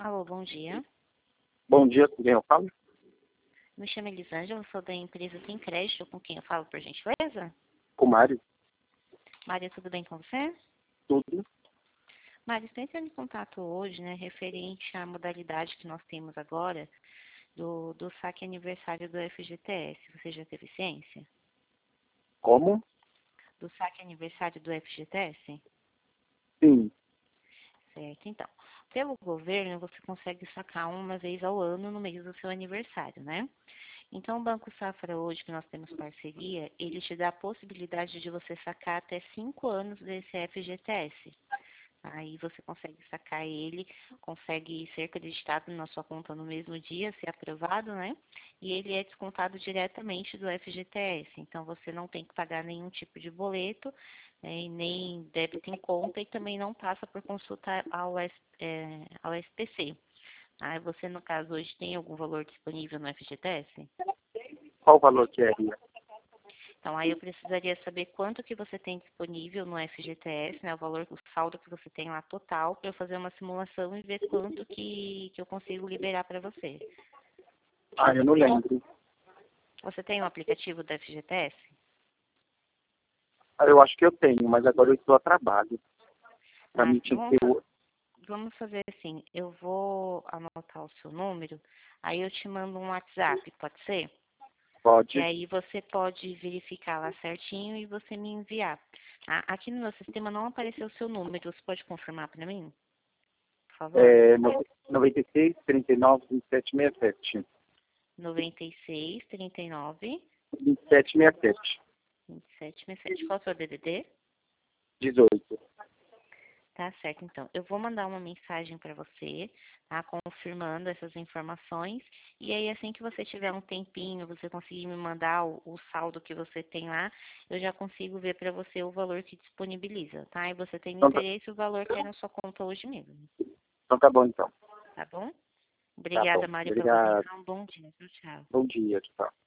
Alô, bom dia. Bom dia, com quem eu falo? Me chamo Elisângela, sou da empresa Tem Crédito, com quem eu falo, por gentileza? Com o Mário. Maria, tudo bem com você? Tudo. Maria, estou entrando em contato hoje, né, referente à modalidade que nós temos agora do saque aniversário do FGTS. Você já teve ciência? Como? Do saque aniversário do FGTS? Sim. Certo, então. Pelo governo, você consegue sacar uma vez ao ano no mês do seu aniversário, né? Então, o Banco Safra hoje, que nós temos parceria, ele te dá a possibilidade de você sacar até 5 anos desse FGTS. Aí você consegue sacar ele, consegue ser acreditado na sua conta no mesmo dia, ser aprovado, né? E ele é descontado diretamente do FGTS. Então, você não tem que pagar nenhum tipo de boleto, né, e nem débito em conta e também não passa por consulta ao SPC. Aí você, no caso, hoje tem algum valor disponível no FGTS? Qual o valor que é? Então, aí eu precisaria saber quanto que você tem disponível no FGTS, né, o valor, o saldo que você tem lá total, para eu fazer uma simulação e ver quanto que eu consigo liberar para você. Eu não lembro. Você tem o aplicativo do FGTS? Eu acho que eu tenho, mas agora eu estou a trabalho. Para mim Então tinha que ter o... vamos fazer assim, eu vou anotar o seu número, aí eu te mando um WhatsApp, pode ser? E Pode. aí você pode verificar lá certinho e você me enviar. Aqui no meu sistema não apareceu o seu número, você pode confirmar para mim, por favor? 96, 39, 27, 67. 96 39 27, 67. 27 67. Qual é o seu DDD? 18. Tá certo, então. Eu vou mandar uma mensagem para você, tá? Confirmando essas informações. E aí, assim que você tiver um tempinho, você conseguir me mandar o saldo que você tem lá, eu já consigo ver para você o valor que disponibiliza, tá? E você tem interesse, o valor cai na sua conta hoje mesmo, Então tá bom, então. tá bom? Tá bom. Obrigada, Mário, pela Obrigado. atenção. Bom dia. Tchau, tchau. Bom dia. Tchau.